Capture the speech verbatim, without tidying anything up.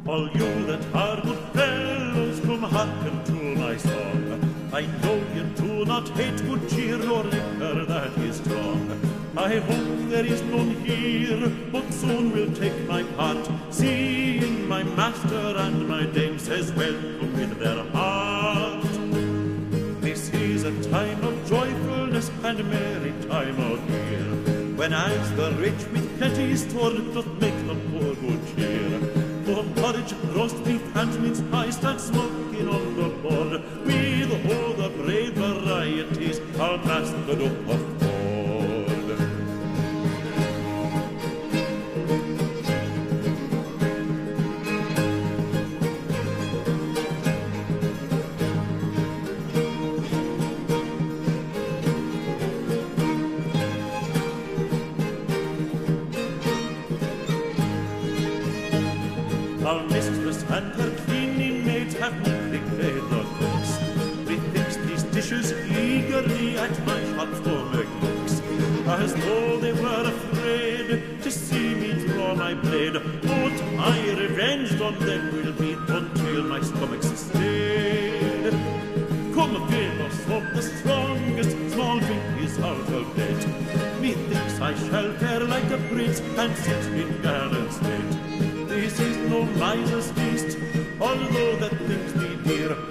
All you that are good fellows, come hearken to my song. I know you do not hate good cheer nor liquor that is strong. I hope there is none here, but soon will take my part, seeing my master and my dame says welcome with their heart. This is a time of joyfulness and merry time of year, when as the rich with plenty stored doth make the poor good cheer. For porridge, roast beef, and mince pie stand smoking on the board, with all the brave varieties are mastered up of board. Our mistress and her cleaning maids have neatly played the cooks. We fix these dishes eagerly at my shop for McCook's, as though they were afraid to see me draw my blade. But my revenge on them will be until my stomach's stayed. Come, fill us of the strongest, small drink is out of date. Methinks I shall fare like a prince and sit in gallant state. This is no miser's feast, although that things be dear.